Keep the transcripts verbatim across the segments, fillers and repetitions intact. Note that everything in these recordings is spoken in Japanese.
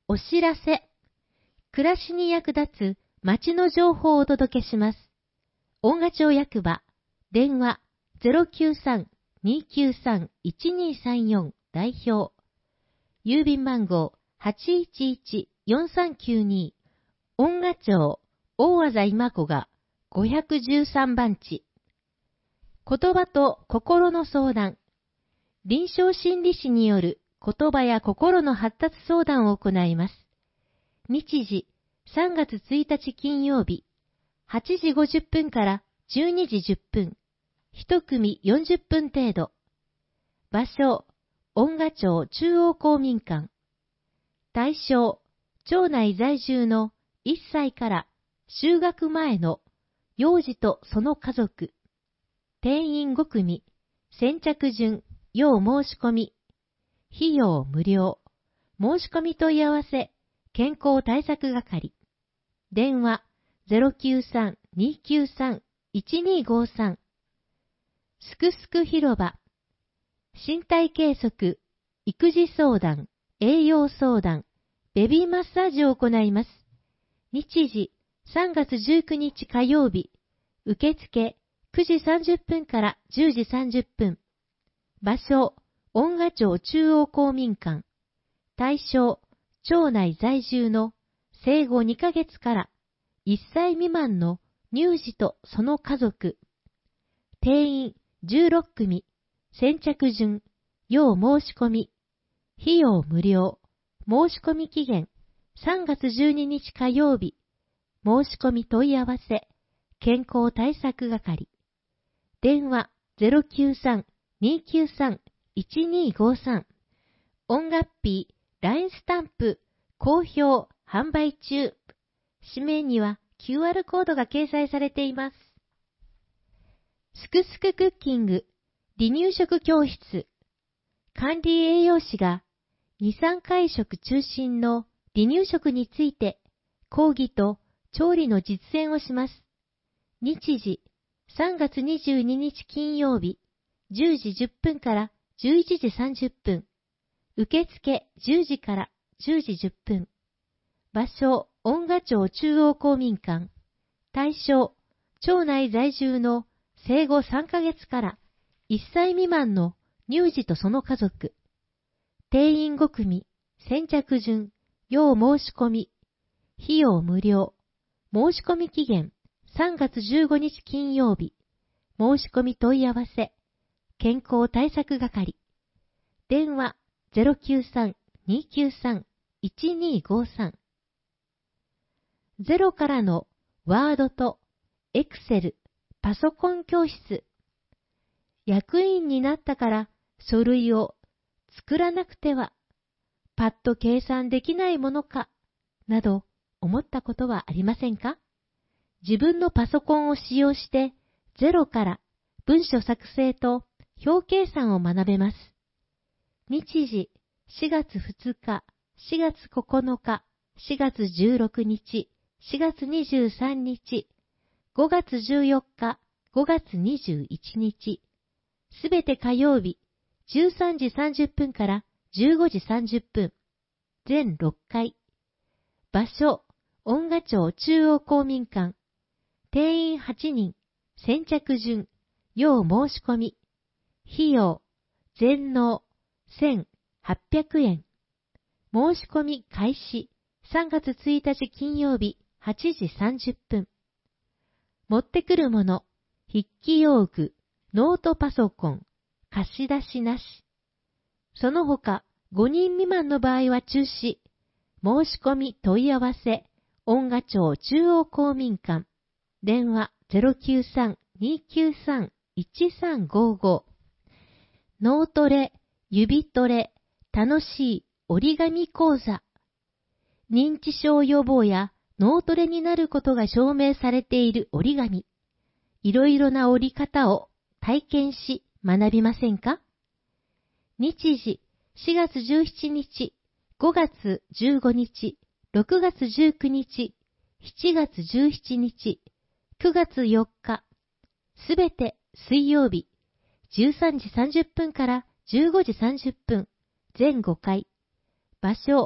お知らせ。暮らしに役立つ町の情報をお届けします。恩賀町役場、電話 ゼロきゅうさん にきゅうさん いちにさんよん 代表。郵便番号 はちいちいちよんさんきゅうに、恩賀町大字今子がごひゃくじゅうさんばんち。言葉と心の相談。臨床心理士による言葉や心の発達相談を行います。日時さんがつついたち金曜日、はちじごじゅっぷんからじゅうにじじゅっぷん、一組よんじゅっぷん程度。場所、恩賀町中央公民館。対象、町内在住のいっさいから就学前の幼児とその家族。定員ごくみ、先着順、要申し込み。費用無料。申し込み問い合わせ、健康対策係。電話 ゼロきゅうさん にきゅうさん いちにごさん。すくすく広場。身体計測、育児相談、栄養相談、ベビーマッサージを行います。日時さんがつじゅうくにち火曜日。受付くじさんじゅっぷんからじゅうじさんじゅっぷん。場所、恩賀町中央公民館。対象、町内在住の生後にかげつからいっさい未満の乳児とその家族。定員じゅうろっくみ、先着順、要申し込み。費用無料。申し込み期限さんがつじゅうににち火曜日。申し込み問い合わせ、健康対策係。電話 ゼロきゅうさん にきゅうさん いちにごさん。音楽日、ライン スタンプ、好評、販売中。紙面には キューアール コードが掲載されています。すくすくクッキング、離乳食教室。管理栄養士がに、さんかい食中心の離乳食について講義と調理の実践をします。日時さんがつにじゅうににち金曜日、じゅうじじゅっぷんからじゅういちじさんじゅっぷん。受付じゅうじからじゅうじじゅっぷん。場所、恩賀町中央公民館。対象、町内在住の生後さんかげつからいっさい未満の乳児とその家族。定員ごくみ、先着順、要申し込み。費用無料。申し込み期限さんがつじゅうごにち金曜日。申し込み問い合わせ、健康対策係。電話 ゼロきゅうさん にきゅうさん いちにごさん。ゼロからのワードとエクセル、パソコン教室。役員になったから書類を作らなくては、パッと計算できないものか、など思ったことはありませんか？自分のパソコンを使用してゼロから文書作成と表計算を学べます。日時しがつふつか、しがつここのか、しがつじゅうろくにち、しがつにじゅうさんにち、ごがつじゅうよっか、ごがつにじゅういちにち、すべて火曜日、じゅうさんじさんじゅっぷんからじゅうごじさんじゅっぷん、全ろっかい。場所、恩賀町中央公民館。定員はちにん、先着順、要申し込み。費用、全納、せんはっぴゃくえん。申し込み開始、さんがつついたち金曜日、はちじさんじゅっぷん。持ってくるもの、筆記用具、ノートパソコン、貸し出しなし。その他、ごにん未満の場合は中止。申し込み問い合わせ、恩賀町中央公民館。電話 ゼロきゅうさん にきゅうさん いちさんごご。脳トレ、指トレ、楽しい折り紙講座。認知症予防や脳トレになることが証明されている折り紙。いろいろな折り方を体験し学びませんか？日時しがつじゅうしちにち、ごがつじゅうごにち、ろくがつじゅうくにち、しちがつじゅうしちにち、くがつよっか、すべて水曜日、じゅうさんじさんじゅっぷんからじゅうごじさんじゅっぷん、全ごかい。場所、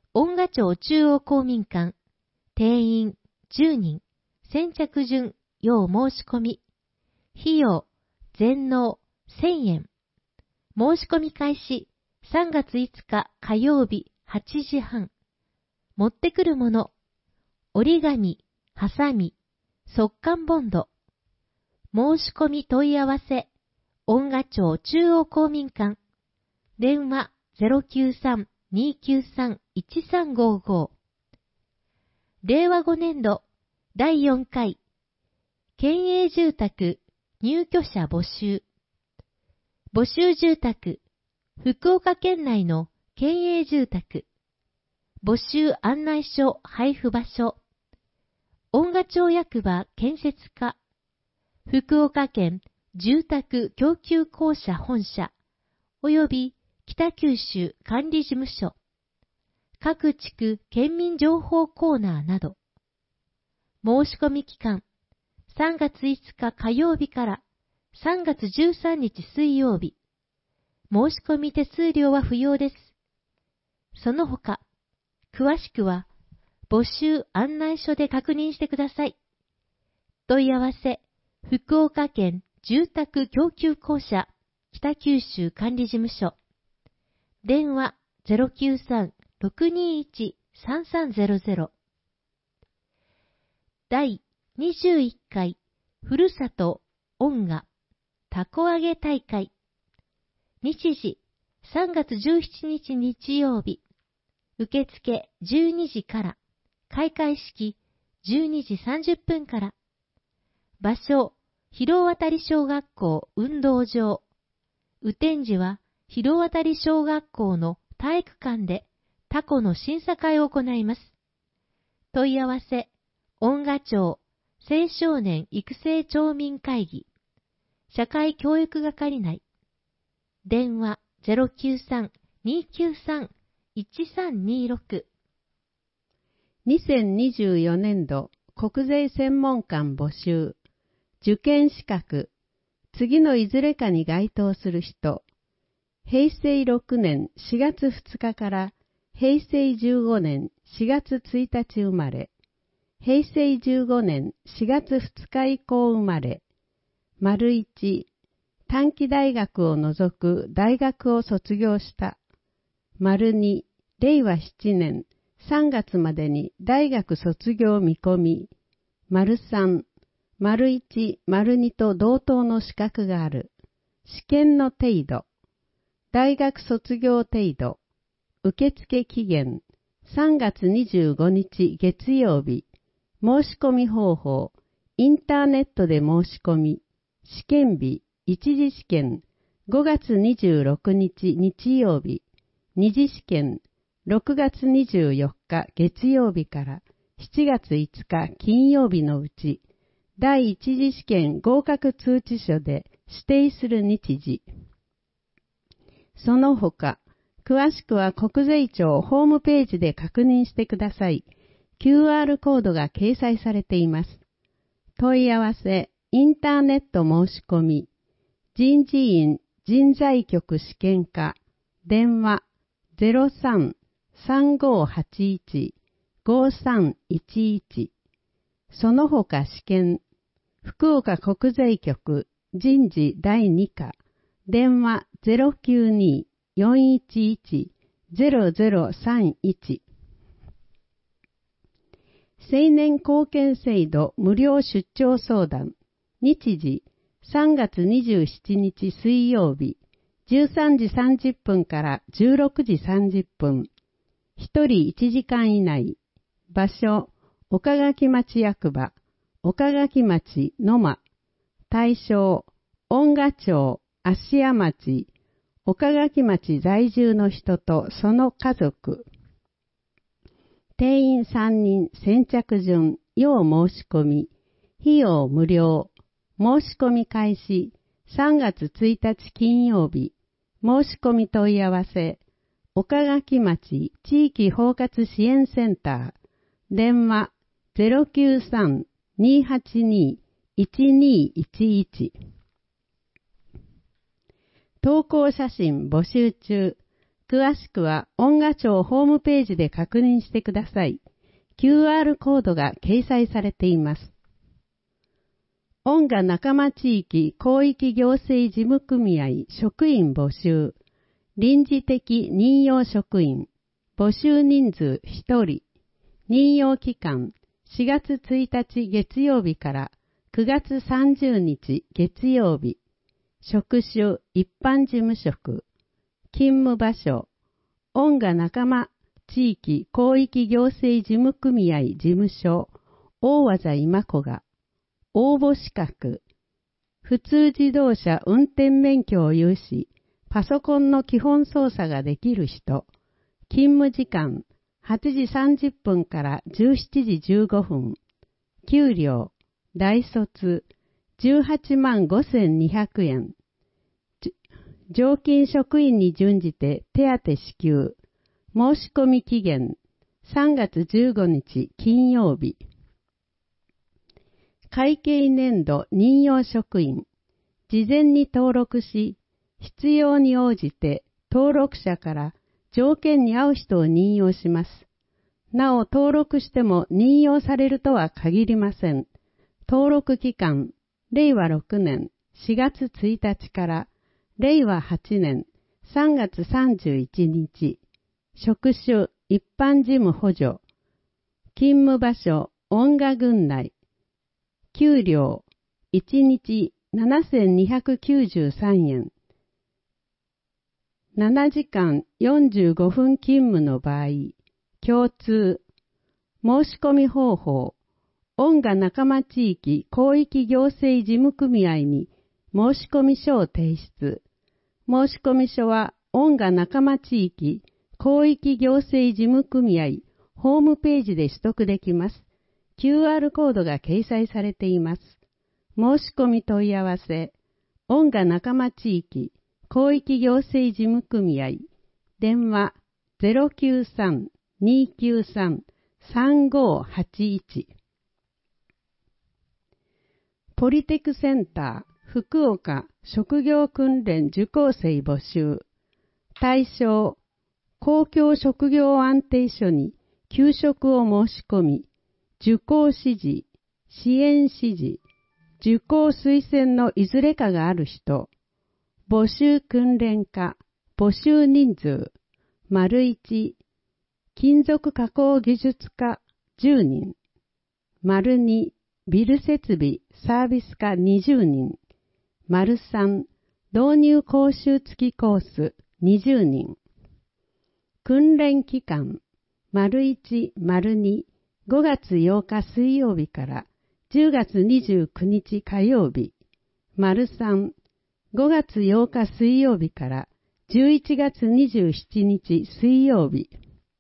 恩賀町中央公民館、定員じゅうにん、先着順、要申し込み。費用、全納せんえん。申し込み開始、さんがついつか火曜日はちじはん。持ってくるもの、折り紙、ハサミ、速乾ボンド。申し込み問い合わせ、恩賀町中央公民館。電話 ゼロきゅうさん にーきゅうさん いちさんごーごー。れいわごねんどだいよんかい、県営住宅入居者募集。募集住宅、福岡県内の県営住宅。募集案内書配布場所。恩賀町役場建設課。福岡県住宅供給公社本社。および北九州管理事務所。各地区県民情報コーナーなど。申し込み期間、さんがついつか火曜日からさんがつじゅうさんにち水曜日。申し込み手数料は不要です。その他、詳しくは募集案内書で確認してください。問い合わせ、福岡県住宅供給公社北九州管理事務所。電話 ゼロきゅうさん ろくにいち さんさんゼロゼロ。だいにじゅういっかいふるさと恩賀たこ揚げ大会。日時さんがつじゅうしちにち日曜日。受付じゅうにじから。開会式じゅうにじさんじゅっぷんから。場所、広渡小学校運動場。雨天時は広渡小学校の体育館でタコの審査会を行います。問い合わせ、恩賀町青少年育成町民会議。社会教育係内。電話 ゼロきゅうさん にーきゅうさん いちさんにーろく。 にせんにじゅうよねんど国税専門官募集。受験資格。次のいずれかに該当する人。へいせいろくねんしがつふつかからへいせいじゅうごねんしがつついたち生まれ。へいせいじゅうごねんしがつふつか以降生まれ。丸いち、短期大学を除く大学を卒業した。丸に、れいわななねんさんがつまでに大学卒業見込み。丸さん、丸いち、丸にと同等の資格がある。試験の程度。大学卒業程度。受付期限。さんがつにじゅうごにち月曜日。申し込み方法。インターネットで申し込み。試験日。一次試験。ごがつにじゅうろくにち日曜日。二次試験。ろくがつにじゅうよっか月曜日からしちがついつか金曜日のうち、第一次試験合格通知書で指定する日時。その他、詳しくは国税庁ホームページで確認してください。キューアール コードが掲載されています。問い合わせ、インターネット申し込み、人事院人材局試験課、電話 ゼロさん さんごはちいち ごさんいちいち。その他試験、福岡国税局人事だいに課、電話 ゼロきゅうに よんいちいち ゼロゼロさんいち。青年貢献制度無料出張相談。日時さんがつにじゅうしちにち水曜日じゅうさんじさんじゅっぷんからじゅうろくじさんじゅっぷん。ひとりいちじかん以内。場所岡垣町役場岡垣町野間。対象恩賀町芦屋町岡垣町在住の人とその家族。定員さんにん先着順要申し込み。費用無料。申し込み開始さんがつついたち金曜日。申し込み問い合わせ岡垣町地域包括支援センター。電話 ゼロきゅうさん にーはちに いちにーいちいち。投稿写真募集中。 詳しくは音楽庁ホームページで確認してください。キューアール コードが掲載されています。音楽仲間地域広域行政事務組合職員募集。臨時的任用職員。募集人数ひとり。任用期間しがつついたち月曜日からくがつさんじゅうにち月曜日。職種一般事務職。勤務場所音楽仲間地域広域行政事務組合事務所大技今子が応募資格普通自動車運転免許を有しパソコンの基本操作ができる人勤務時間はちじさんじゅっぷんからじゅうしちじじゅうごふん給料大卒じゅうはちまんごせんにひゃくえん常勤職員に準じて手当支給。申し込み期限さんがつじゅうごにち金曜日。会計年度任用職員。事前に登録し、必要に応じて登録者から条件に合う人を任用します。なお登録しても任用されるとは限りません。登録期間、れいわろくねんしがつついたちかられいわはちねんさんがつさんじゅういちにち。職種一般事務補助。勤務場所音楽郡内。給料いちにちななせんにひゃくきゅうじゅうさんえん。ななじかんよんじゅうごふん勤務の場合、共通。申し込み方法。音楽仲間地域広域行政事務組合に申し込み書を提出。申し込み書は音楽仲間地域広域行政事務組合ホームページで取得できます。キューアール コードが掲載されています。申し込み問い合わせ。音楽仲間地域広域行政事務組合電話 ゼロきゅうさん にーきゅうさん さんごーはちいち ポリテクセンター福岡職業訓練受講生募集。対象、公共職業安定所に求職を申し込み、受講指示、支援指示、受講推薦のいずれかがある人、募集訓練課、募集人数、丸一、金属加工技術科じゅうにん、丸二、ビル設備サービス科にじゅうにん、丸三、導入講習付きコースにじゅうにん。訓練期間、丸一、丸二、ごがつようか水曜日からじゅうがつにじゅうくにち火曜日。丸三、ごがつようか水曜日からじゅういちがつにじゅうしちにち水曜日。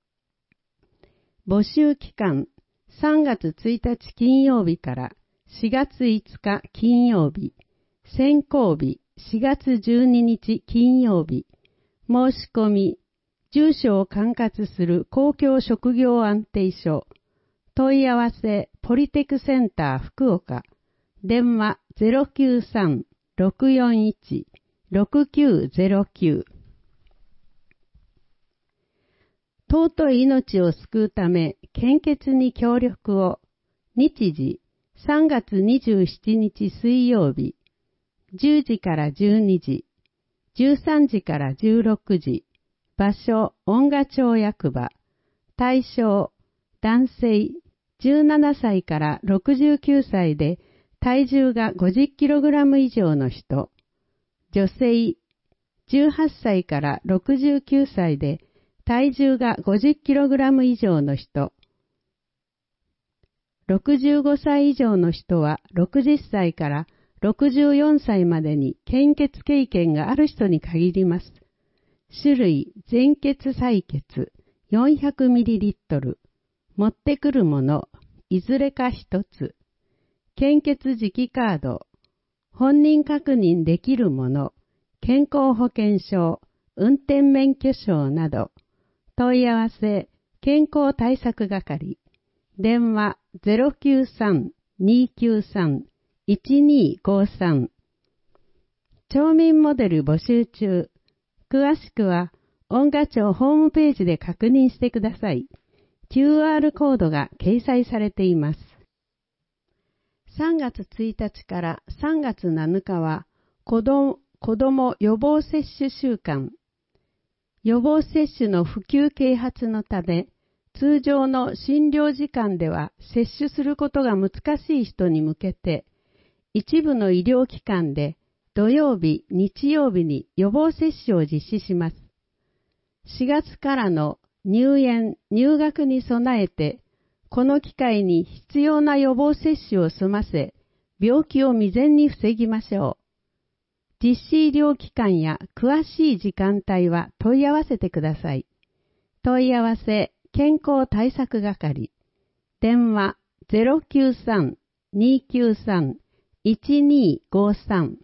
募集期間、さんがつついたち金曜日からしがついつか金曜日。選考日しがつじゅうににち金曜日。申し込み、住所を管轄する公共職業安定所。問い合わせ、ポリテクセンター福岡。電話 ゼロきゅうさん ろくよんいち ろくきゅうゼロきゅう。尊い命を救うため、献血に協力を。日時、さんがつにじゅうしちにち水曜日。じゅうじからじゅうにじ、じゅうさんじからじゅうろくじ、場所、音楽町役場、対象、男性、じゅうななさいからろくじゅうきゅうさいで体重が ごじゅっキログラム 以上の人、女性、じゅうはっさいからろくじゅうきゅうさいで体重が ごじゅっキログラム 以上の人、ろくじゅうごさい以上の人はろくじゅっさいからろくじゅうよんさいまでに献血経験がある人に限ります。種類、全血採血 よんひゃくミリリットル。持ってくるもの、いずれか一つ。献血時期カード。本人確認できるもの、健康保険証、運転免許証など。問い合わせ、健康対策係。電話 ゼロきゅうさん にーきゅうさん いちにーごさん。町民モデル募集中。詳しくは、 音楽庁ホームページで確認してください。キューアール コードが掲載されています。さんがつついたちからさんがつなのかは子ども、子ども予防接種週間。予防接種の普及啓発のため、通常の診療時間では接種することが難しい人に向けて、一部の医療機関で土曜日、日曜日に予防接種を実施します。しがつからの入園、入学に備えて、この機会に必要な予防接種を済ませ、病気を未然に防ぎましょう。実施医療機関や詳しい時間帯は問い合わせてください。問い合わせ健康対策係。電話 ゼロきゅうさん にきゅうさん いちにごさん。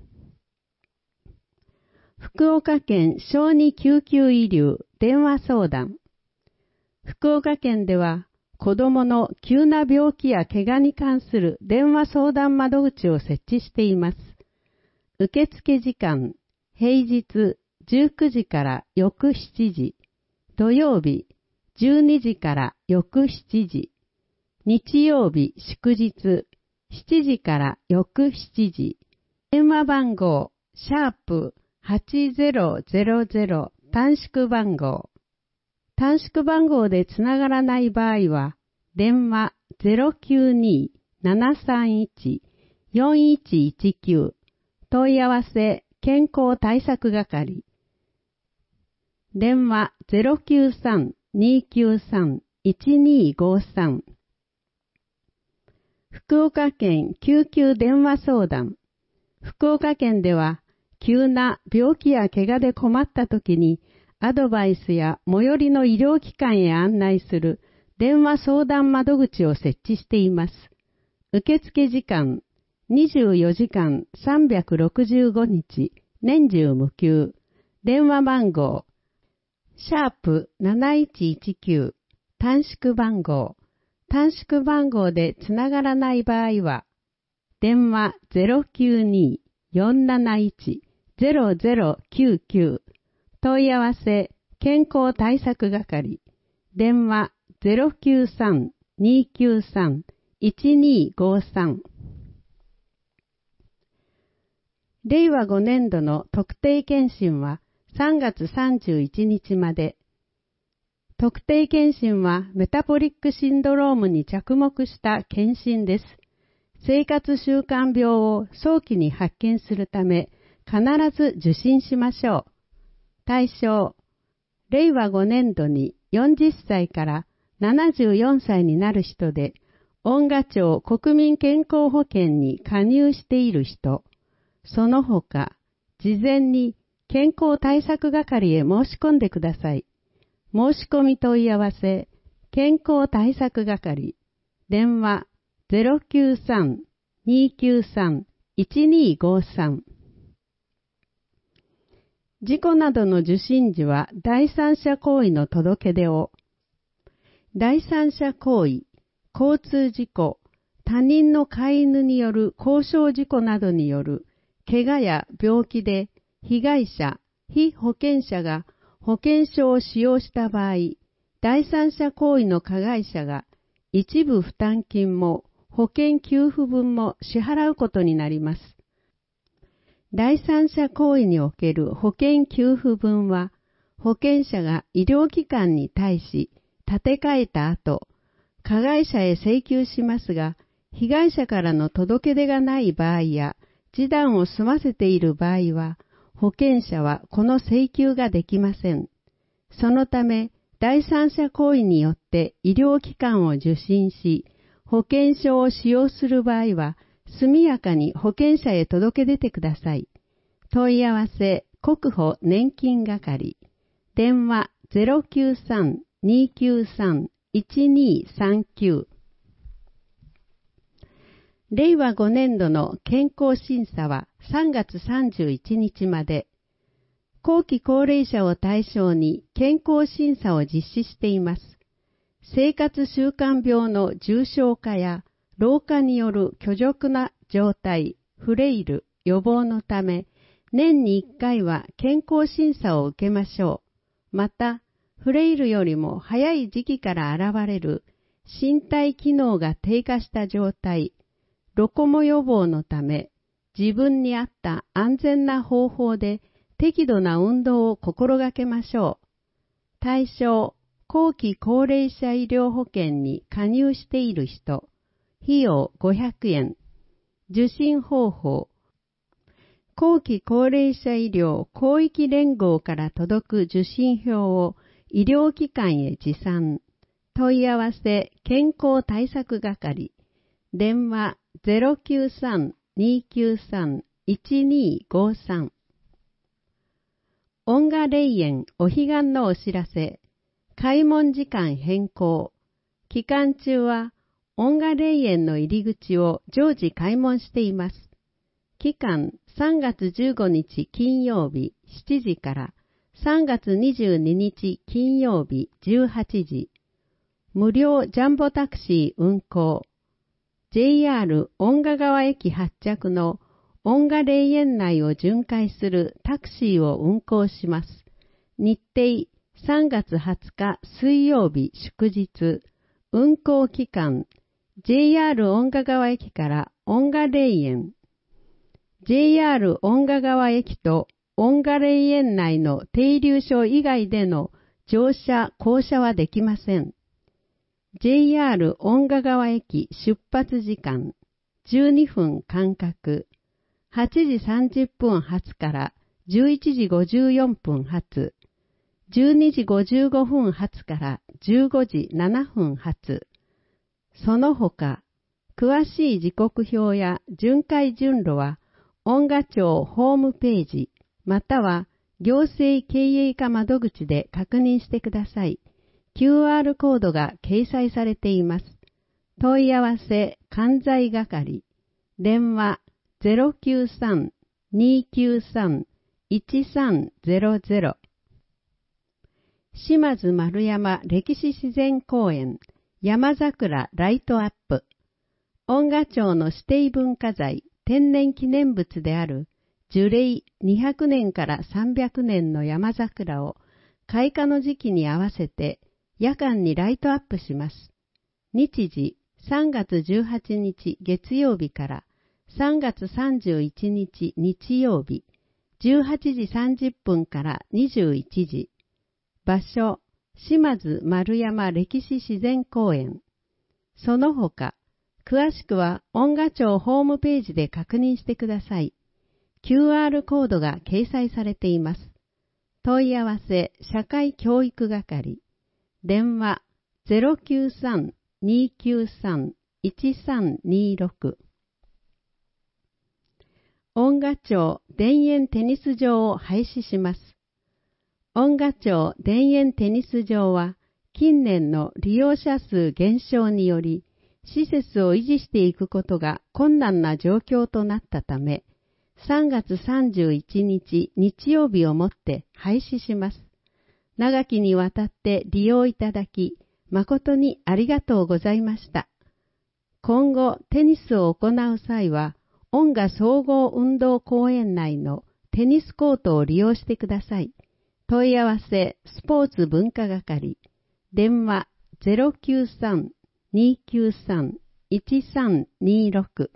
福岡県小児救急医療電話相談。福岡県では子どもの急な病気や怪我に関する電話相談窓口を設置しています。受付時間、平日じゅうくじから翌しちじ、土曜日じゅうにじから翌しちじ、日曜日祝日しちじから翌しちじ、電話番号シャープはちゼロゼロゼロ短縮番号。短縮番号でつながらない場合は、電話 ゼロきゅうに ななさんいち よんいちいちきゅう問い合わせ健康対策係。電話 ゼロきゅうさん にきゅうさん いちにごさん。福岡県救急電話相談。福岡県では急な病気や怪我で困った時にアドバイスや最寄りの医療機関へ案内する電話相談窓口を設置しています。受付時間にじゅうよじかんさんびゃくろくじゅうごにち年中無休。電話番号シャープなないちいちきゅう短縮番号。短縮番号でつながらない場合は電話 ゼロきゅうに よんなないち ゼロゼロきゅうきゅう問い合わせ健康対策係。電話 ゼロきゅうさん にきゅうさん いちにごさん。れいわごねんどの特定健診はさんがつさんじゅういちにちまで。特定健診はメタボリックシンドロームに着目した健診です。生活習慣病を早期に発見するため必ず受診しましょう。対象、れいわごねんどによんじゅっさいからななじゅうよんさいになる人で、音楽庁国民健康保険に加入している人、その他、事前に健康対策係へ申し込んでください。申し込み問い合わせ、健康対策係、電話 ゼロきゅうさん にきゅうさん いちにごさん。事故などの受診時は第三者行為の届け出を。第三者行為、交通事故、他人の飼い犬による交渉事故などによる怪我や病気で被害者、被保険者が保険証を使用した場合、第三者行為の加害者が一部負担金も保険給付分も支払うことになります。第三者行為における保険給付分は、保険者が医療機関に対し立て替えた後、加害者へ請求しますが、被害者からの届け出がない場合や、示談を済ませている場合は、保険者はこの請求ができません。そのため、第三者行為によって医療機関を受診し、保険証を使用する場合は、速やかに保険者へ届け出てください。問い合わせ、国保年金係。電話 ゼロきゅうさん にきゅうさん いちにさんきゅう。れいわごねんどの健康審査はさんがつさんじゅういちにちまで。後期高齢者を対象に健康審査を実施しています。生活習慣病の重症化や老化による虚弱な状態、フレイル、予防のため、年にいっかいは健康審査を受けましょう。 また、フレイルよりも早い時期から現れる身体機能が低下した状態、ロコモ予防のため、自分に合った安全な方法で適度な運動を心がけましょう。対象、後期高齢者医療保険に加入している人、費用ごひゃくえん。受診方法、後期高齢者医療広域連合から届く受診票を医療機関へ持参。問い合わせ健康対策係。電話 ゼロきゅうさん にーきゅうさん いちにーごさん。恩賀霊園お彼岸のお知らせ。開門時間変更。期間中は恩賀霊園の入り口を常時開門しています。期間さんがつじゅうごにち金曜日しちじからさんがつにじゅうににち金曜日じゅうはちじ。無料ジャンボタクシー運行。ジェイアール 恩賀川駅発着の恩賀霊園内を巡回するタクシーを運行します。日程さんがつはつか水曜日祝日。運行期間 ジェイアール 恩賀川駅から恩賀霊園。ジェイアール 恩賀川駅と恩賀霊園内の停留所以外での乗車・降車はできません。ジェイアール 恩賀川駅出発時間じゅうにふん間隔。はちじさんじゅっぷん発からじゅういちじごじゅうよんぷん発。じゅうにじごじゅうごふん発からじゅうごじななふん発。その他、詳しい時刻表や巡回順路は恩賀町ホームページまたは行政経営課窓口で確認してください。キューアール コードが掲載されています。問い合わせ関西係。電話 ゼロきゅうさん にーきゅうさん いちさんゼロゼロ。島津丸山歴史自然公園山桜ライトアップ。恩賀町の指定文化財天然記念物である樹齢にひゃくねんからさんびゃくねんの山桜を開花の時期に合わせて夜間にライトアップします。日時さんがつじゅうはちにち月曜日からさんがつさんじゅういちにち日曜日じゅうはちじさんじゅっぷんからにじゅういちじ。場所、島津丸山歴史自然公園。その他、詳しくは恩賀町ホームページで確認してください。キューアール コードが掲載されています。問い合わせ社会教育係。電話 ゼロきゅうさん にーきゅうさん いちさんにーろく。恩賀町田園テニス場を廃止します。恩賀町田園テニス場は近年の利用者数減少により施設を維持していくことが困難な状況となったため、さんがつさんじゅういちにち日曜日をもって廃止します。長きにわたって利用いただき、誠にありがとうございました。今後テニスを行う際は、恩賀総合運動公園内のテニスコートを利用してください。問い合わせスポーツ文化係。電話 ゼロきゅうさん にーきゅうさん いちさんにーろく。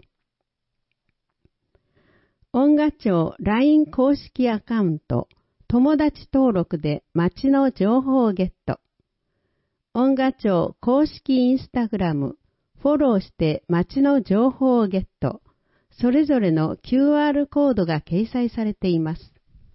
恩賀町 ライン 公式アカウント友達登録で町の情報をゲット。恩賀町公式インスタグラムフォローして町の情報をゲット。それぞれの キューアール コードが掲載されています。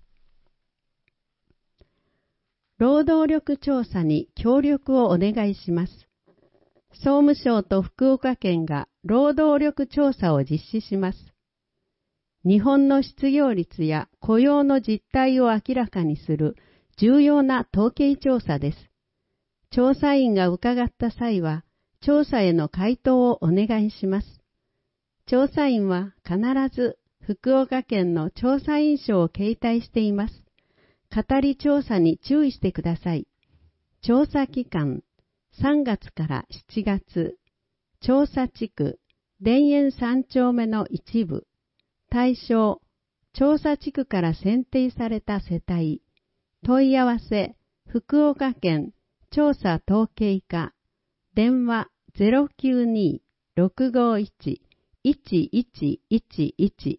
労働力調査に協力をお願いします。総務省と福岡県が労働力調査を実施します。日本の失業率や雇用の実態を明らかにする重要な統計調査です。調査員が伺った際は、調査への回答をお願いします。調査員は必ず福岡県の調査員証を携帯しています。語り調査に注意してください。調査期間さんがつからしちがつ。調査地区田園三丁目の一部。対象調査地区から選定された世帯。問い合わせ福岡県調査統計課、電話 ゼロきゅうに ろくごいち いちいちいちいち。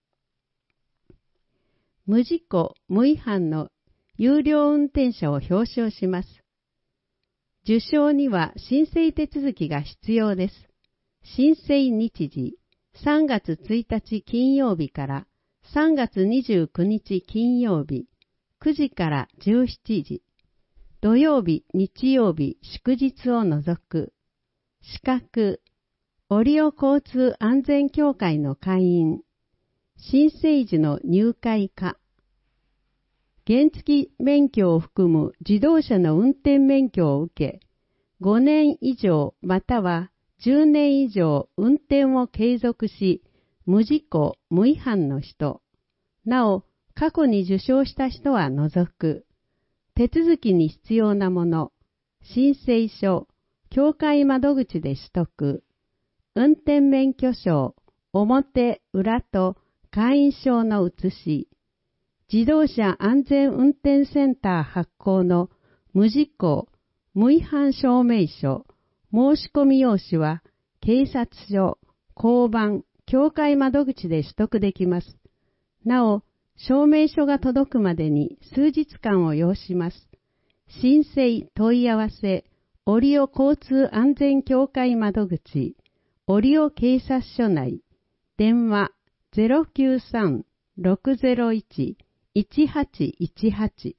無事故無違反の有料運転者を表彰します。受賞には申請手続きが必要です。申請日時、さんがつついたち金曜日からさんがつにじゅうくにち金曜日、くじからじゅうしちじ、土曜日、日曜日、祝日を除く。資格、オリオ交通安全協会の会員、申請時の入会可。原付免許を含む自動車の運転免許を受け、ごねん以上またはじゅうねん以上運転を継続し、無事故、無違反の人、なお、過去に受賞した人は除く。手続きに必要なもの、申請書、協会窓口で取得、運転免許証、表、裏と会員証の写し、自動車安全運転センター発行の無事故、無違反証明書、申込用紙は警察署、交番、協会窓口で取得できます。なお、証明書が届くまでに数日間を要します。申請問い合わせ、オリオ交通安全協会窓口、オリオ警察署内、電話 ゼロきゅうさん ろくゼロいち いちはちいちはち。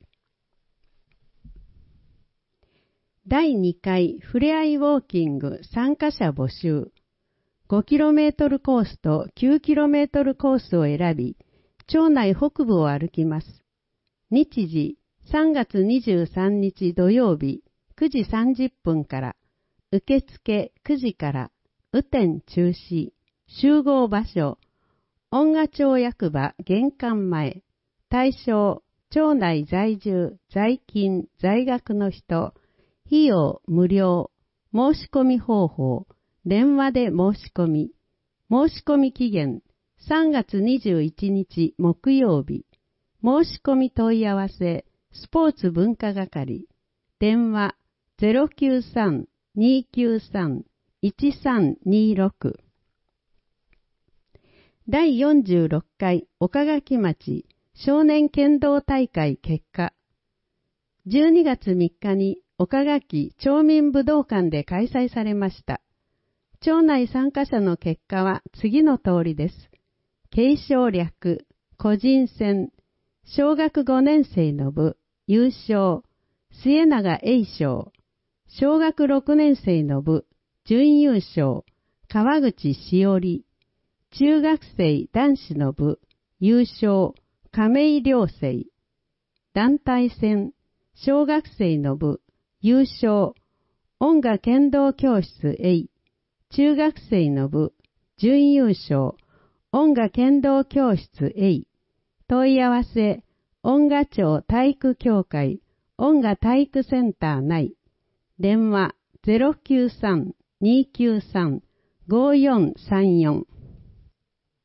だいにかいふれあいウォーキング参加者募集。ごキロメートルコースときゅうキロメートルコースを選び、町内北部を歩きます。日時さんがつにじゅうさんにち土曜日くじさんじゅっぷんから、受付くじから、雨天中止、集合場所、恩賀町役場玄関前、対象、町内在住、在勤、在学の人、費用無料、申し込み方法、電話で申し込み、申し込み期限、さんがつにじゅういちにち木曜日、申し込み問い合わせ、スポーツ文化係、電話 ゼロきゅうさん にきゅうさん いちさんにろく。だいよんじゅうろっかい岡垣町少年剣道大会結果。じゅうにがつみっかに岡垣町民武道館で開催されました。町内参加者の結果は次の通りです。継承略、個人戦、小学ごねんせいの部、優勝、末永栄翔、小学ろくねんせいの部、準優勝、川口しおり、中学生男子の部、優勝、亀井良生、団体戦、小学生の部、優勝、音楽剣道教室 A、中学生の部、準優勝、音楽剣道教室 A、問い合わせ、音楽町体育協会、音楽体育センター内、電話 ゼロきゅうさん にきゅうさん ごよんさんよん。